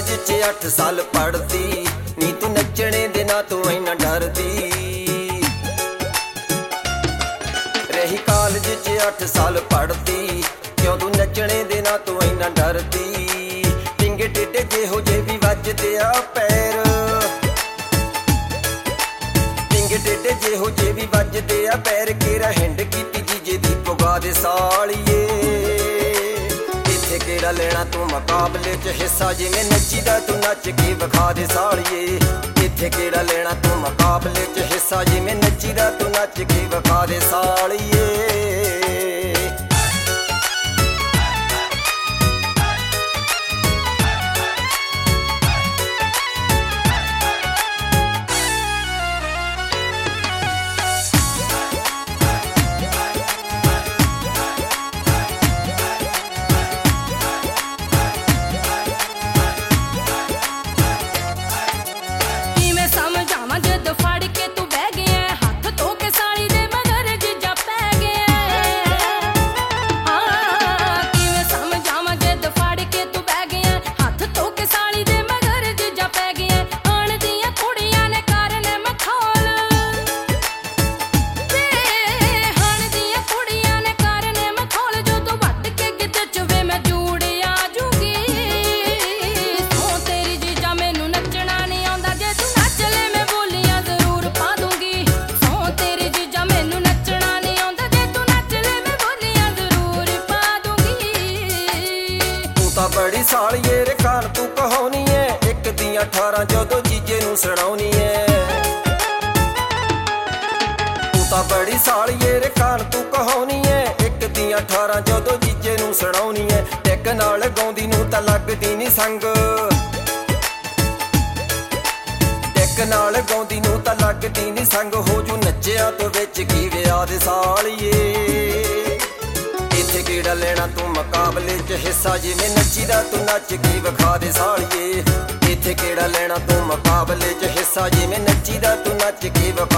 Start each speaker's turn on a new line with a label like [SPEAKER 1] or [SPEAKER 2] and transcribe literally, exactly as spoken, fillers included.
[SPEAKER 1] College च अठ साल पढ़ती नी तू नचने दे ना तू इना डरदी। रही कालेज च अठ साल पढ़ती क्यों तू नचने दे ना तू इना डरदी। टिंगे टेढ़े जेहो जे भी वजदे आ पैर, टिंगे टेढ़े जेहो जे भी वजदे आ पैर। केरा हिंड कीती जीजे दी पुगा दे सालिए। केड़ा लेना तू मुकाबले च हिस्सा जिवें नच्चीदा तू नच के विखा दे सालिए। इत्थे केड़ा लेना तू मुकाबले च हिस्सा जिवें नच्चीदा तू नच के विखा दे सालिए। बड़ी सालिए रे कान तू कहानी है एक दियां अठारह जदों जीजे नू सुनाउनी है। तू तां बड़ी सालिए रे कान तू कहानी है एक दियां अठारह जदों जीजे नू सुनाउनी है। टेक नाल गाउंदी नू तां लगदी नी संग, टेक नाल गाउंदी नू तां लगदी नी संग। हो जू नच्चिया तो विच की विआह दे सालिए। इत्थे केड़ा लेना तू मुकाबले च हिस्सा जिवें नच्चीदा तू नच के विखा दे सालिए। इत्थे केड़ा लेना तू मुकाबले च हिस्सा जिवें नच्चीदा तू नच के विखा